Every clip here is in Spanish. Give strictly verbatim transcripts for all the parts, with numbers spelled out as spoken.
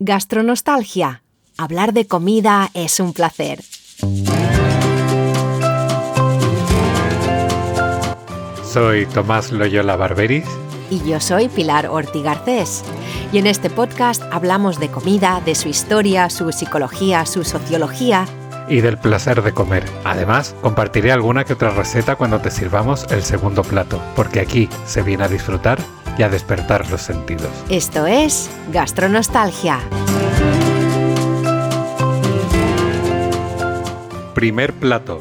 Gastronostalgia. Hablar de comida es un placer. Soy Tomás Loyola Barberis. Y yo soy Pilar Ortiz Garcés. Y en este podcast hablamos de comida, de su historia, su psicología, su sociología. Y del placer de comer. Además, compartiré alguna que otra receta cuando te sirvamos el segundo plato, porque aquí se viene a disfrutar y a despertar los sentidos. Esto es Gastronostalgia. Primer plato.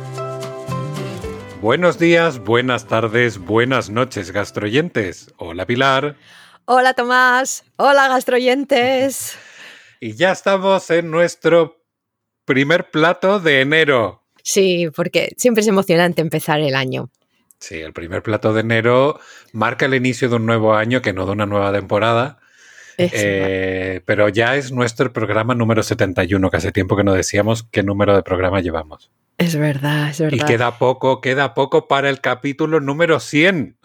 Buenos días, buenas tardes, buenas noches, gastroyentes. Hola, Pilar. Hola, Tomás. Hola, gastroyentes. Y ya estamos en nuestro primer plato de enero. Sí, porque siempre es emocionante empezar el año. Sí, el primer plato de enero marca el inicio de un nuevo año, que no de una nueva temporada. Eh, pero ya es nuestro programa número setenta y uno, que hace tiempo que no decíamos qué número de programa llevamos. Es verdad, es verdad. Y queda poco, queda poco para el capítulo número cien.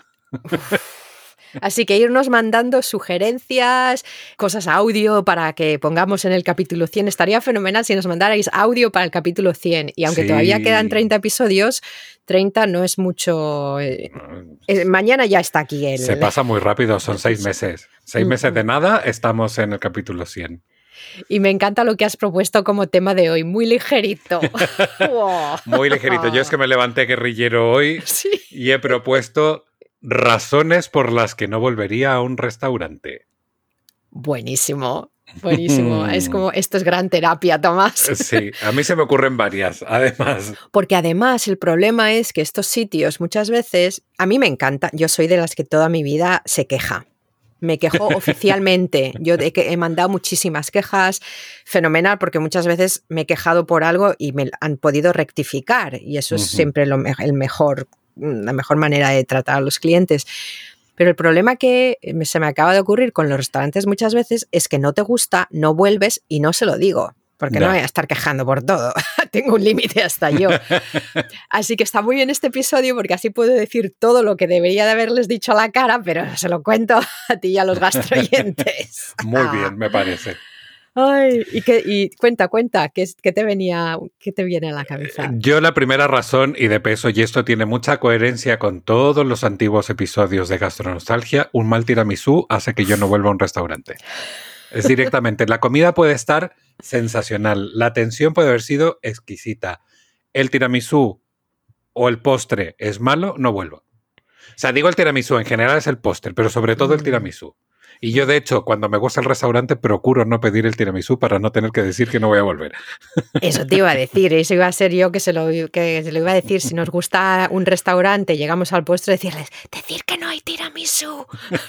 Así que irnos mandando sugerencias, cosas audio para que pongamos en el capítulo cien. Estaría fenomenal si nos mandarais audio para el capítulo cien. Y aunque sí. Todavía quedan treinta episodios, treinta no es mucho. Eh, eh, mañana ya está aquí el... Se pasa muy rápido, son seis meses. Seis meses de nada, estamos en el capítulo cien. Y me encanta lo que has propuesto como tema de hoy, muy ligerito. Wow. Muy ligerito. Yo es que me levanté guerrillero hoy sí. y he propuesto razones por las que no volvería a un restaurante. Buenísimo, buenísimo. Es como, esto es gran terapia, Tomás. Sí, a mí se me ocurren varias, además. Porque además el problema es que estos sitios muchas veces, a mí me encanta, yo soy de las que toda mi vida se queja. Me quejo oficialmente. Yo he, he mandado muchísimas quejas, fenomenal, porque muchas veces me he quejado por algo y me han podido rectificar. Y eso uh-huh. es siempre lo, el mejor, la mejor manera de tratar a los clientes. Pero el problema que se me acaba de ocurrir con los restaurantes muchas veces es que no te gusta, no vuelves y no se lo digo. Porque no, no voy a estar quejando por todo. Tengo un límite hasta yo. Así que está muy bien este episodio porque así puedo decir todo lo que debería de haberles dicho a la cara, pero se lo cuento a ti y a los gastroyentes. Muy bien, me parece. Ay, y, que, y cuenta, cuenta, ¿qué, qué, te venía, ¿qué te viene a la cabeza? Yo la primera razón, y de peso, y esto tiene mucha coherencia con todos los antiguos episodios de Gastronostalgia, un mal tiramisú hace que yo no vuelva a un restaurante. Es directamente, la comida puede estar sensacional, la atención puede haber sido exquisita, el tiramisú o el postre es malo, no vuelvo. O sea, digo el tiramisú, en general es el postre, pero sobre todo el tiramisú. Y yo, de hecho, cuando me gusta el restaurante, procuro no pedir el tiramisú para no tener que decir que no voy a volver. Eso te iba a decir, eso iba a ser yo que se lo, que se lo iba a decir. Si nos gusta un restaurante, llegamos al postre, decirles, decir que no hay tiramisú.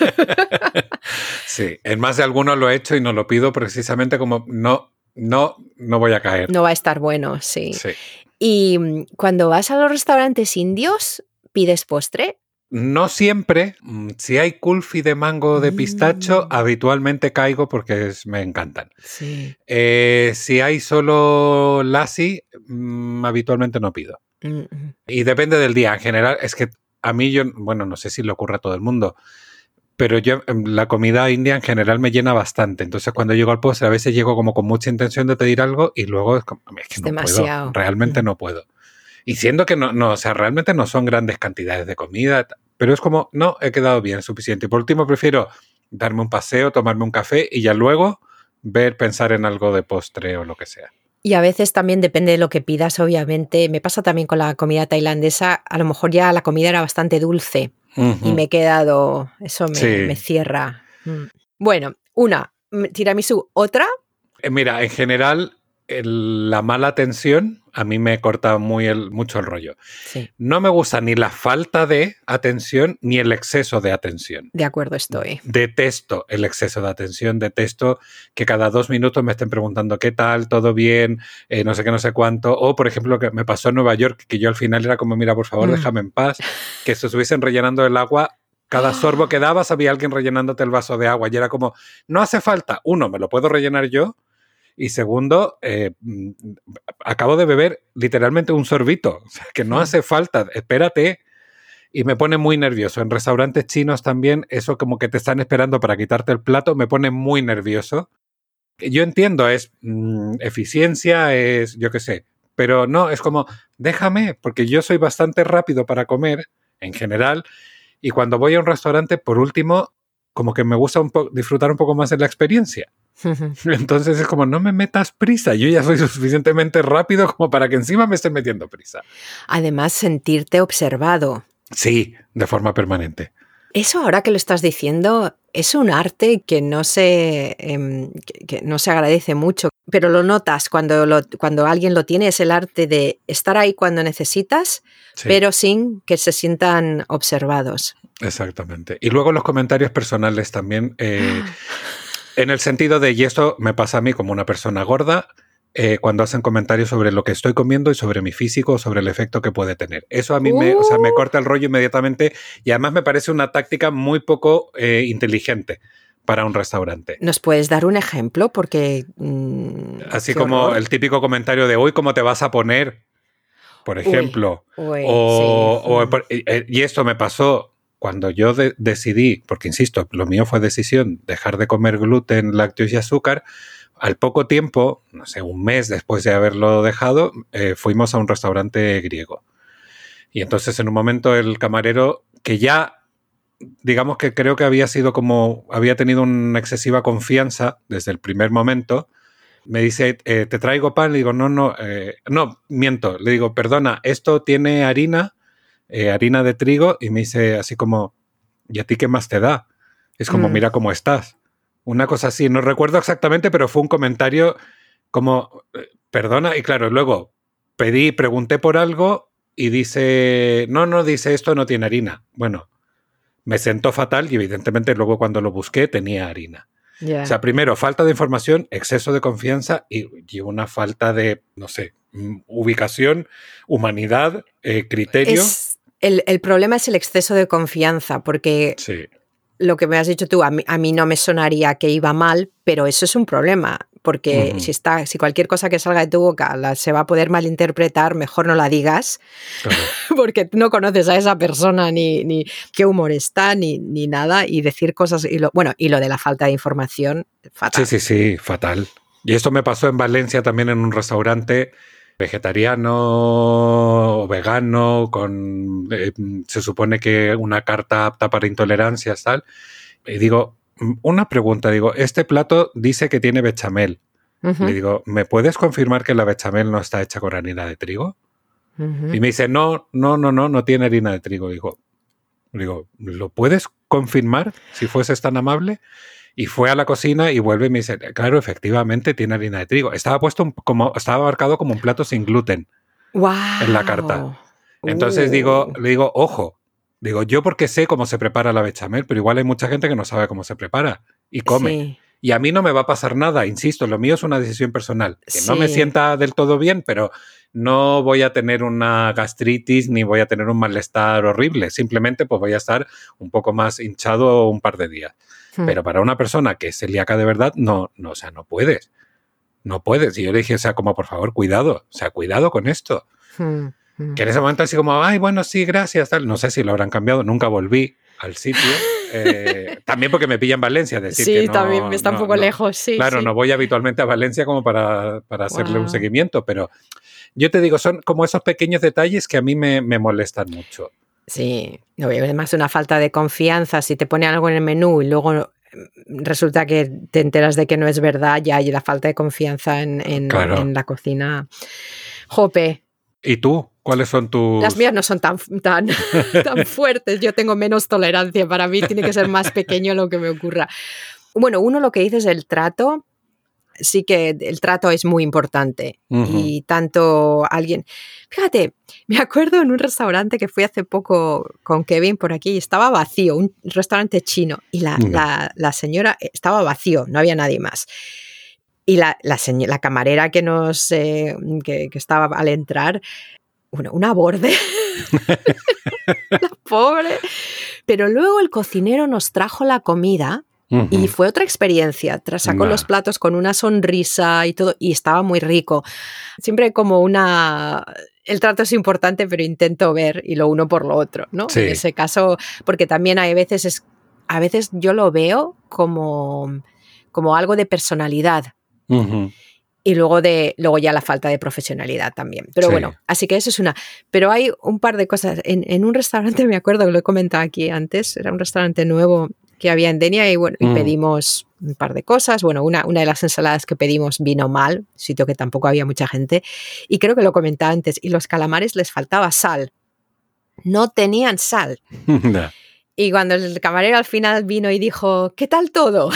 Sí, en más de alguno lo he hecho y no lo pido precisamente como no, no, no voy a caer. No va a estar bueno, sí. Sí. Y cuando vas a los restaurantes indios, ¿pides postre? No siempre. Si hay kulfi de mango o de pistacho, mm. habitualmente caigo porque es, me encantan. Sí. Eh, si hay solo lassi, mmm, habitualmente no pido. Mm-hmm. Y depende del día. En general, es que a mí yo, bueno, no sé si le ocurre a todo el mundo, pero yo la comida india en general me llena bastante. Entonces cuando llego al postre a veces llego como con mucha intención de pedir algo y luego es como, es que es no demasiado. puedo. Realmente mm. no puedo. Y siendo que no, no, o sea, realmente no son grandes cantidades de comida, pero es como, no, he quedado bien, suficiente. Y por último prefiero darme un paseo, tomarme un café y ya luego ver, pensar en algo de postre o lo que sea. Y a veces también depende de lo que pidas, obviamente. Me pasa también con la comida tailandesa, a lo mejor ya la comida era bastante dulce uh-huh. y me he quedado, eso me, sí. me cierra. Bueno, una, tiramisú, otra. Eh, mira, en general, el, la mala atención a mí me corta muy el, mucho el rollo. Sí. No me gusta ni la falta de atención ni el exceso de atención. De acuerdo estoy. Detesto el exceso de atención, detesto que cada dos minutos me estén preguntando qué tal, todo bien, eh, no sé qué, no sé cuánto. O, por ejemplo, que me pasó en Nueva York, que yo al final era como, mira, por favor, mm. déjame en paz, que se estuviesen rellenando el agua. Cada sorbo que dabas había alguien rellenándote el vaso de agua y era como, no hace falta. Uno, me lo puedo rellenar yo. Y segundo, eh, acabo de beber literalmente un sorbito, o sea, que no mm. hace falta, espérate. Y me pone muy nervioso. En restaurantes chinos también, eso como que te están esperando para quitarte el plato, me pone muy nervioso. Yo entiendo, es mmm, eficiencia, es yo qué sé, pero no, es como, déjame, porque yo soy bastante rápido para comer, en general, y cuando voy a un restaurante, por último, como que me gusta un po- disfrutar un poco más de la experiencia. Entonces es como, no me metas prisa, yo ya soy suficientemente rápido como para que encima me estén metiendo prisa. Además, sentirte observado. Sí, de forma permanente. Eso ahora que lo estás diciendo es un arte que no se, eh, que, que no se agradece mucho, pero lo notas cuando, lo, cuando alguien lo tiene, es el arte de estar ahí cuando necesitas, sí. Pero sin que se sientan observados. Exactamente. Y luego los comentarios personales también, eh, en el sentido de, y esto me pasa a mí como una persona gorda, Eh, cuando hacen comentarios sobre lo que estoy comiendo y sobre mi físico, sobre el efecto que puede tener. Eso a mí uh. me, o sea, me corta el rollo inmediatamente y además me parece una táctica muy poco eh, inteligente para un restaurante. ¿Nos puedes dar un ejemplo? Porque mmm, así como horror. El típico comentario de hoy, ¿cómo te vas a poner? Por ejemplo. Uy, uy, o, sí. o, mm. Y esto me pasó cuando yo de- decidí, porque insisto, lo mío fue decisión, dejar de comer gluten, lácteos y azúcar. Al poco tiempo, no sé, un mes después de haberlo dejado, eh, fuimos a un restaurante griego. Y entonces en un momento el camarero, que ya, digamos que creo que había sido como, había tenido una excesiva confianza desde el primer momento, me dice, eh, ¿te traigo pan? Le digo, no, no, eh, no, miento. Le digo, perdona, esto tiene harina, eh, harina de trigo, y me dice así como, ¿y a ti qué más te da? Es como, mm. mira cómo estás. Una cosa así, no recuerdo exactamente, pero fue un comentario como, perdona, y claro, luego pedí, pregunté por algo y dice, no, no, dice, esto no tiene harina. Bueno, me sentó fatal y evidentemente luego cuando lo busqué tenía harina. Yeah. O sea, primero, falta de información, exceso de confianza y, y una falta de, no sé, ubicación, humanidad, eh, criterio. Es, el, el problema es el exceso de confianza, porque... Sí. Lo que me has dicho tú, a mí, a mí no me sonaría que iba mal, pero eso es un problema, porque uh-huh. si, está, si cualquier cosa que salga de tu boca la, se va a poder malinterpretar, mejor no la digas, claro. Porque no conoces a esa persona, ni, ni qué humor está, ni, ni nada, y decir cosas, y lo, bueno, y lo de la falta de información, fatal. Sí, sí, sí, fatal. Y esto me pasó en Valencia también en un restaurante vegetariano o vegano, con eh, se supone que una carta apta para intolerancias, tal. Y digo, una pregunta, digo, este plato dice que tiene bechamel. Uh-huh. Le digo, ¿me puedes confirmar que la bechamel no está hecha con harina de trigo? Uh-huh. Y me dice, no, no, no, no, no tiene harina de trigo. Digo, digo, ¿lo puedes confirmar si fueses tan amable? Y fue a la cocina y vuelve y me dice, claro, efectivamente tiene harina de trigo. Estaba puesto un, como, estaba marcado como un plato sin gluten. Wow. En la carta. Entonces uh. digo, le digo, ojo, digo, yo porque sé cómo se prepara la bechamel, pero igual hay mucha gente que no sabe cómo se prepara y come. Sí. Y a mí no me va a pasar nada, insisto, lo mío es una decisión personal. Que sí. No me sienta del todo bien, pero no voy a tener una gastritis ni voy a tener un malestar horrible. Simplemente pues voy a estar un poco más hinchado un par de días. Hmm. Pero para una persona que es celíaca de verdad, no, no, o sea, no puedes. No puedes. Y yo le dije, o sea, como por favor, cuidado. O sea, cuidado con esto. Hmm. Hmm. Que en ese momento así como, ay, bueno, sí, gracias, tal. No sé si lo habrán cambiado. Nunca volví al sitio. Eh, también porque me pilla en Valencia. Decir sí, que no, también está no, un poco no, lejos, sí. Claro, sí. no voy habitualmente a Valencia como para, para hacerle wow. un seguimiento, pero yo te digo, son como esos pequeños detalles que a mí me, me molestan mucho. Sí, además una falta de confianza, si te pone algo en el menú y luego resulta que te enteras de que no es verdad, ya hay la falta de confianza en, en, claro. en la cocina. Jope. ¿Y tú? ¿Cuáles son tus...? Las mías no son tan, tan, tan fuertes, yo tengo menos tolerancia, para mí tiene que ser más pequeño lo que me ocurra. Bueno, uno lo que dice es el trato. Sí que el trato es muy importante uh-huh. y tanto alguien... Fíjate, me acuerdo en un restaurante que fui hace poco con Kevin por aquí y estaba vacío, un restaurante chino, y la, uh-huh. la, la señora estaba vacío, no había nadie más. Y la, la, señ- la camarera que nos eh, que, que estaba al entrar, bueno, una borde, la pobre. Pero luego el cocinero nos trajo la comida. Uh-huh. Y fue otra experiencia, sacó nah. los platos con una sonrisa y todo, y estaba muy rico. Siempre como una... El trato es importante, pero intento ver y lo uno por lo otro, ¿no? Sí. En ese caso, porque también hay veces, es, a veces yo lo veo como, como algo de personalidad. Uh-huh. Y luego, de, luego ya la falta de profesionalidad también. Pero sí. Bueno, así que eso es una. Pero hay un par de cosas. En, en un restaurante, me acuerdo que lo he comentado aquí antes, era un restaurante nuevo que había en Denia y, bueno, y mm. pedimos un par de cosas. Bueno, una, una de las ensaladas que pedimos vino mal, sitio que tampoco había mucha gente. Y creo que lo comentaba antes. Y los calamares les faltaba sal. No tenían sal. No. Y cuando el camarero al final vino y dijo, ¿qué tal todo?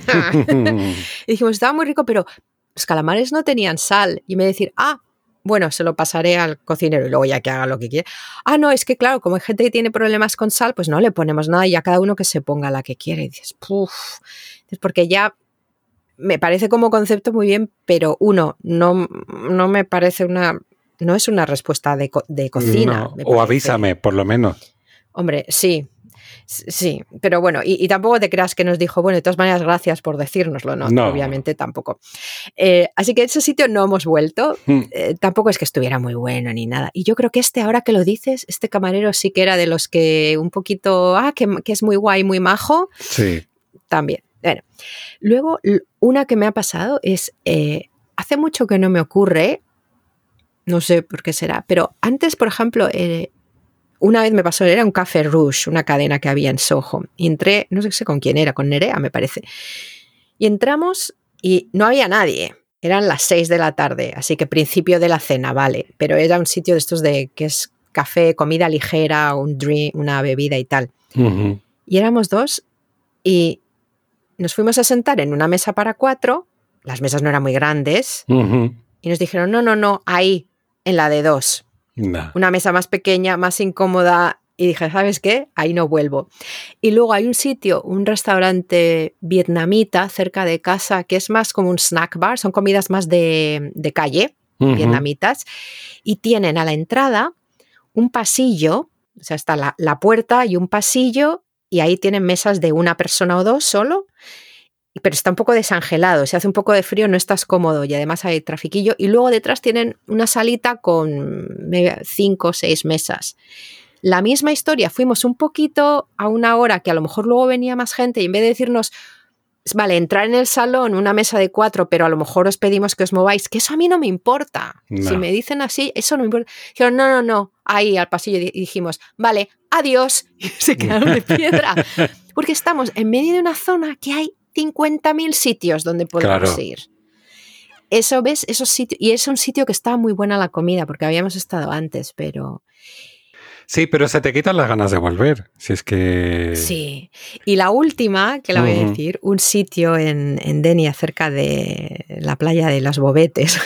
Y dijimos, estaba muy rico, pero los calamares no tenían sal. Y me decir, ah, bueno, se lo pasaré al cocinero y luego ya que haga lo que quiera. Ah, no, es que claro, como hay gente que tiene problemas con sal, pues no le ponemos nada y a cada uno que se ponga la que quiere. Y dices, puf, porque ya me parece como concepto muy bien, pero uno, no, no me parece una, no es una respuesta de, co- de cocina. No, o avísame, por lo menos. Hombre, sí. Sí, pero bueno, y, y tampoco te creas que nos dijo, bueno, de todas maneras, gracias por decírnoslo, no, no. Obviamente tampoco. Eh, así que a ese sitio no hemos vuelto, hmm. eh, tampoco es que estuviera muy bueno ni nada. Y yo creo que este, ahora que lo dices, este camarero sí que era de los que un poquito, ah, que, que es muy guay, muy majo. Sí. También. Bueno, luego, una que me ha pasado es, eh, hace mucho que no me ocurre, no sé por qué será, pero antes, por ejemplo, eh, una vez me pasó, era un Café Rouge, una cadena que había en Soho. Y entré, no sé con quién era, con Nerea, me parece. Y entramos y no había nadie. Eran las seis de la tarde, así que principio de la cena, vale. Pero era un sitio de estos de que es café, comida ligera, un drink, una bebida y tal. Uh-huh. Y éramos dos y nos fuimos a sentar en una mesa para cuatro. Las mesas no eran muy grandes. Uh-huh. Y nos dijeron, no, no, no, ahí, en la de dos. No. Una mesa más pequeña, más incómoda, y dije, ¿sabes qué? Ahí no vuelvo. Y luego hay un sitio, un restaurante vietnamita cerca de casa, que es más como un snack bar, son comidas más de, de calle, uh-huh. vietnamitas, y tienen a la entrada un pasillo, o sea, está la, la puerta y un pasillo, y ahí tienen mesas de una persona o dos solo, pero está un poco desangelado, si hace un poco de frío no estás cómodo y además hay trafiquillo, y luego detrás tienen una salita con cinco o seis mesas. La misma historia, fuimos un poquito a una hora que a lo mejor luego venía más gente y en vez de decirnos, vale, entrar en el salón, una mesa de cuatro, pero a lo mejor os pedimos que os mováis, que eso a mí no me importa. No. Si me dicen así, eso no me importa. Dijeron, no, no, no, ahí al pasillo y dijimos, vale, adiós, y se quedaron de piedra. Porque estamos en medio de una zona que hay cincuenta mil sitios donde podemos claro. ir. Eso, ¿ves? Esos sitios, y es un sitio que estaba muy buena la comida, porque habíamos estado antes, pero... Sí, pero se te quitan las ganas de volver, si es que... Sí. Y la última, que la voy uh-huh. a decir, un sitio en, en Denia, cerca de la playa de las Bovetes,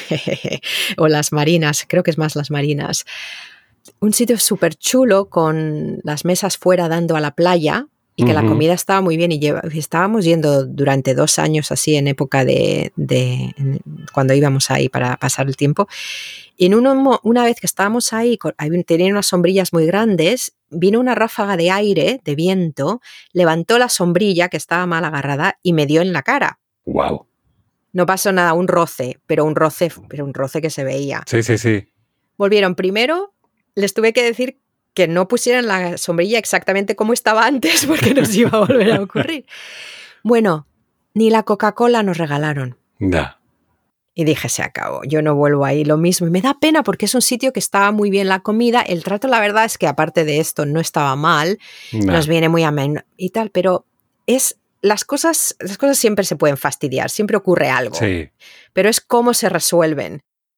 o las Marinas, creo que es más las Marinas. Un sitio súper chulo, con las mesas fuera dando a la playa, y que uh-huh. la comida estaba muy bien y lleva, estábamos yendo durante dos años así en época de, de en, cuando íbamos ahí para pasar el tiempo. Y en uno, una vez que estábamos ahí, tenían unas sombrillas muy grandes, vino una ráfaga de aire, de viento, levantó la sombrilla que estaba mal agarrada y me dio en la cara. Wow. No pasó nada, un roce, pero un roce, pero un roce que se veía. Sí, sí, sí. Volvieron primero, les tuve que decir que no pusieran la sombrilla exactamente como estaba antes porque nos iba a volver a ocurrir. Bueno, ni la Coca-Cola nos regalaron. No. Y dije, se acabó, yo no vuelvo ahí, lo mismo. Y me da pena porque es un sitio que estaba muy bien la comida, el trato la verdad es que aparte de esto no estaba mal, no. Nos viene muy ameno y tal, pero es... Las cosas, las cosas siempre se pueden fastidiar, siempre ocurre algo, sí. Pero es cómo se resuelven.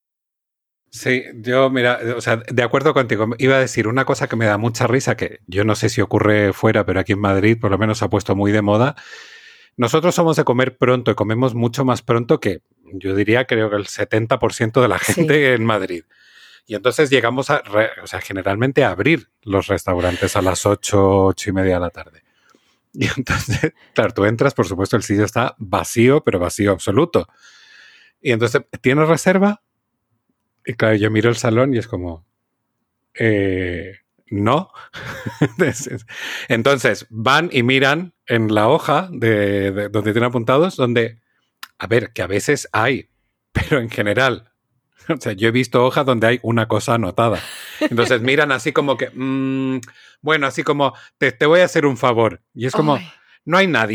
Sí, yo, mira, o sea, de acuerdo contigo, iba a decir una cosa que me da mucha risa, que yo no sé si ocurre fuera, pero aquí en Madrid por lo menos se ha puesto muy de moda. Nosotros somos de comer pronto y comemos mucho más pronto que, yo diría, creo que el setenta por ciento de la gente sí. en Madrid. Y entonces llegamos a, o sea, generalmente a abrir los restaurantes a las ocho, ocho y media de la tarde. Y entonces, claro, tú entras, por supuesto, el sitio está vacío, pero vacío absoluto. Y entonces, ¿tienes reserva? Y claro, yo miro el salón y es como, eh, no. Entonces, van y miran en la hoja de, de donde tienen apuntados, donde, a ver, que a veces hay, pero en general, o sea, yo he visto hojas donde hay una cosa anotada. Entonces miran así como que, mmm, bueno, así como, te, te voy a hacer un favor. Y es como, Ay. no hay nadie.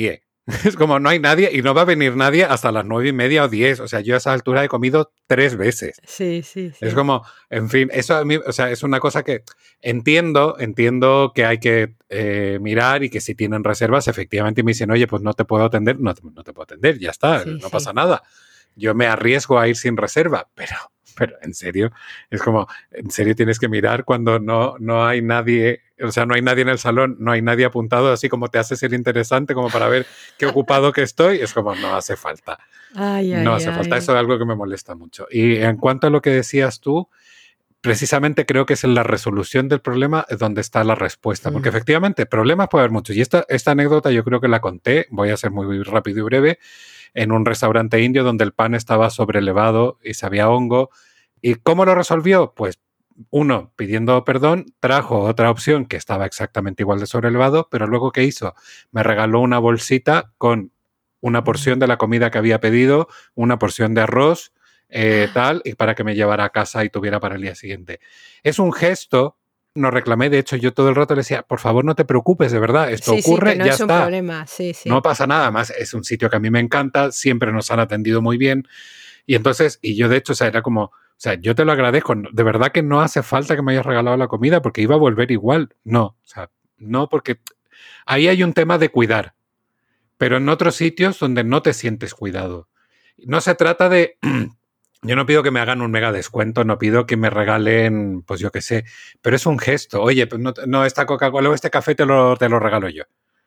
Es como no hay nadie y no va a venir nadie hasta las nueve y media o diez. O sea, yo a esa altura he comido tres veces. Sí, sí, sí. Es como, en fin, eso a mí, o sea, es una cosa que entiendo, entiendo que hay que eh, mirar y que si tienen reservas, efectivamente me dicen, oye, pues no te puedo atender, no, no te puedo atender, ya está, Sí, no sí. pasa nada. Yo me arriesgo a ir sin reserva, pero, pero en serio, es como, en serio tienes que mirar cuando no, no hay nadie, o sea, no hay nadie en el salón, no hay nadie apuntado, así como te haces el interesante, como para ver qué ocupado que estoy, es como, no hace falta. Ay, No ay, hace falta, ay. eso es algo que me molesta mucho. Y en cuanto a lo que decías tú, precisamente creo que es en la resolución del problema donde está la respuesta, porque Mm. efectivamente problemas puede haber muchos. Y esta, esta anécdota yo creo que la conté, voy a ser muy rápido y breve, en un restaurante indio donde el pan estaba sobrelevado y sabía hongo. ¿Y cómo lo resolvió? Pues uno, pidiendo perdón, trajo otra opción que estaba exactamente igual de sobrelevado, pero luego ¿qué hizo? Me regaló una bolsita con una porción de la comida que había pedido, una porción de arroz, eh, tal, y para que me llevara a casa y tuviera para el día siguiente. Es un gesto, no reclamé, de hecho yo todo el rato le decía, por favor no te preocupes, de verdad, esto Sí, ocurre, sí, que no ya es un está. problema, sí, sí. No pasa nada más, es un sitio que a mí me encanta, siempre nos han atendido muy bien. Y entonces, y yo de hecho, o sea, era como, o sea, yo te lo agradezco, de verdad que no hace falta que me hayas regalado la comida porque iba a volver igual. No, o sea, no, porque ahí hay un tema de cuidar, pero en otros sitios donde no te sientes cuidado. No se trata de, yo no pido que me hagan un mega descuento, no pido que me regalen, pues yo qué sé, pero es un gesto. Oye, pues no, no esta Coca-Cola o este café te lo, te lo regalo yo.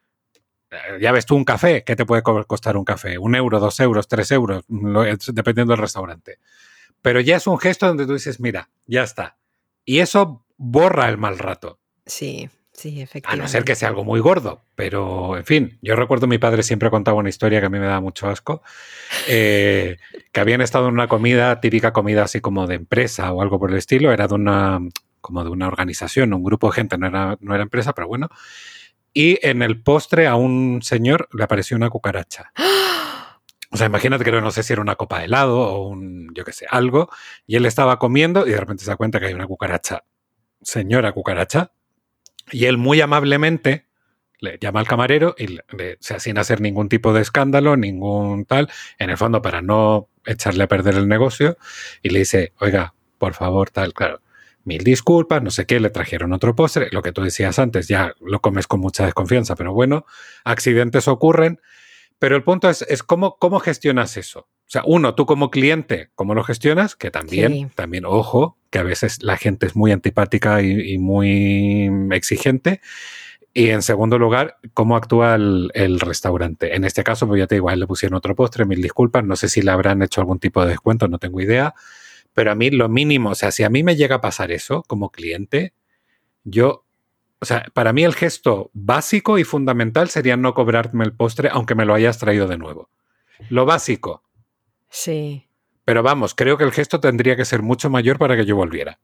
Ya ves tú un café, ¿qué te puede costar un café? Un euro, dos euros, tres euros, dependiendo del restaurante. Pero ya es un gesto donde tú dices, mira, ya está. Y eso borra el mal rato. Sí, sí, efectivamente. A no ser que sea algo muy gordo. Pero, en fin, yo recuerdo mi padre siempre contaba una historia que a mí me da mucho asco, eh, que habían estado en una comida, típica comida así como de empresa o algo por el estilo, era de una, como de una organización, un grupo de gente, no era, no era empresa, pero bueno. Y en el postre a un señor le apareció una cucaracha. O sea, imagínate que no sé si era una copa de helado o un, yo qué sé, algo. Y él estaba comiendo y de repente se da cuenta que hay una cucaracha. Señora cucaracha. Y él muy amablemente le llama al camarero y le, le, o sea, sin hacer ningún tipo de escándalo, ningún tal, en el fondo para no echarle a perder el negocio. Y le dice, oiga, por favor, tal, claro. Mil disculpas, no sé qué, le trajeron otro postre, lo que tú decías antes, ya lo comes con mucha desconfianza, pero bueno, accidentes ocurren, pero el punto es, es cómo, cómo gestionas eso. O sea, uno, tú como cliente, ¿cómo lo gestionas? Que también, sí. también, ojo, que a veces la gente es muy antipática y, y muy exigente. Y en segundo lugar, ¿cómo actúa el, el restaurante? En este caso, pues ya te digo, a él le pusieron otro postre, mil disculpas, no sé si le habrán hecho algún tipo de descuento, no tengo idea. Pero a mí lo mínimo, o sea, si a mí me llega a pasar eso como cliente, yo, o sea, para mí el gesto básico y fundamental sería no cobrarme el postre aunque me lo hayas traído de nuevo. Lo básico. Sí. Pero vamos, creo que el gesto tendría que ser mucho mayor para que yo volviera.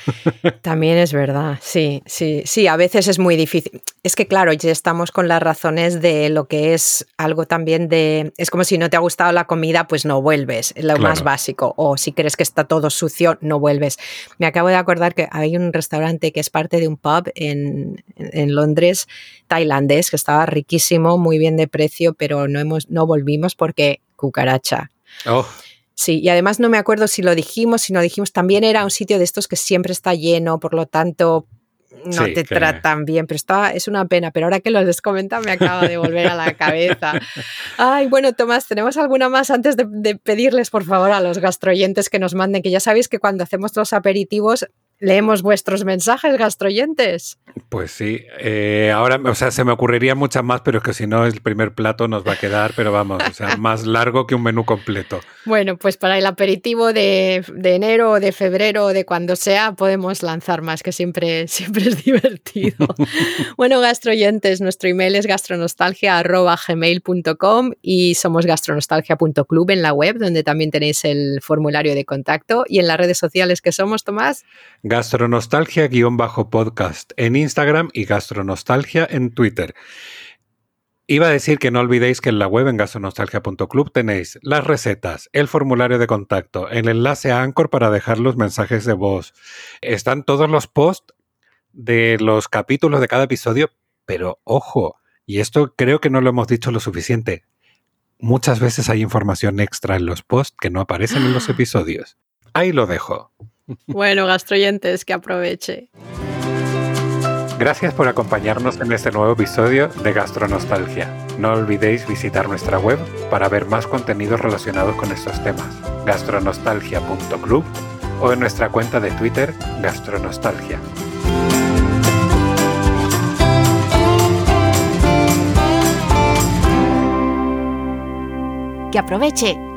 También es verdad, sí, sí, sí, a veces es muy difícil. Es que claro, ya estamos con las razones de lo que es algo también de... Es como si no te ha gustado la comida, pues no vuelves, es lo claro. más básico. O si crees que está todo sucio, no vuelves. Me acabo de acordar que hay un restaurante que es parte de un pub en, en Londres, tailandés, que estaba riquísimo, muy bien de precio, pero no, hemos, no volvimos porque cucaracha. Oh. Sí, y además no me acuerdo si lo dijimos, si no dijimos, también era un sitio de estos que siempre está lleno, por lo tanto no sí, te que... tratan bien, pero está, es una pena, pero ahora que lo has comentado me acaba de volver a la cabeza. Ay, bueno, Tomás, ¿tenemos alguna más antes de, de pedirles, por favor, a los gastroyentes que nos manden? Que ya sabéis que cuando hacemos los aperitivos leemos vuestros mensajes, gastroyentes. Pues sí, eh, ahora, o sea, se me ocurrirían muchas más, pero es que si no, el primer plato nos va a quedar, pero vamos, o sea, más largo que un menú completo. Bueno, pues para el aperitivo de, de enero o de febrero o de cuando sea, podemos lanzar más, que siempre, siempre es divertido. Bueno, gastroyentes, nuestro email es gastronostalgia arroba gmail punto com y somos gastronostalgia punto club en la web, donde también tenéis el formulario de contacto. Y en las redes sociales que somos, Tomás. Gastronostalgia-podcast en Instagram y Gastronostalgia en Twitter. Iba a decir que no olvidéis que en la web en gastronostalgia punto club tenéis las recetas, el formulario de contacto, el enlace a Anchor para dejar los mensajes de voz. Están todos los posts de los capítulos de cada episodio, pero ojo, Y esto creo que no lo hemos dicho lo suficiente. Muchas veces hay información extra en los posts que no aparecen en los episodios. Ahí lo dejo. Bueno, gastroyentes, que aproveche. Gracias por acompañarnos en este nuevo episodio de Gastronostalgia. No olvidéis visitar nuestra web para ver más contenidos relacionados con estos temas, gastronostalgia punto club, o en nuestra cuenta de Twitter, Gastronostalgia. Que aproveche.